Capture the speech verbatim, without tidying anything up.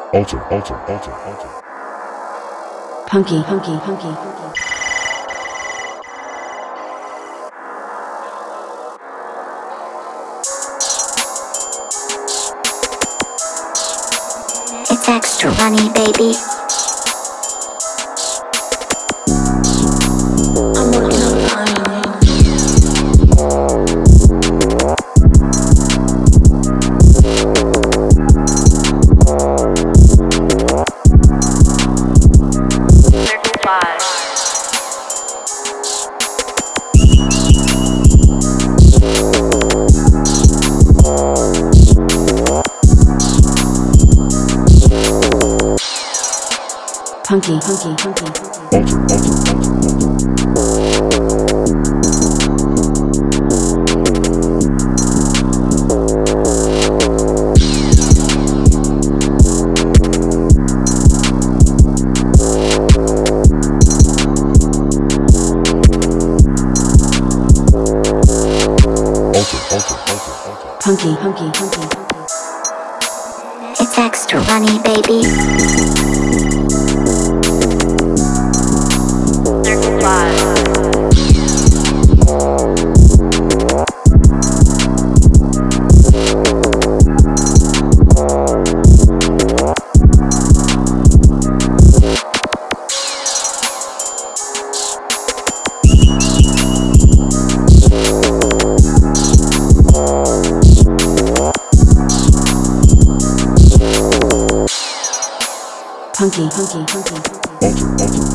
Ultra, ultra, ultra, ultra. Punky, punky, punky, punky. It's extra runny, baby. I'm working on finding you. Punky, punky, punky, punky. Ultra, ultra, ultra, ultra. Ultra, ultra, ultra, ultra. Punky, punky, punky, punky. It's extra runny, baby. Punky, punky, punky, punky. Ultra, ultra,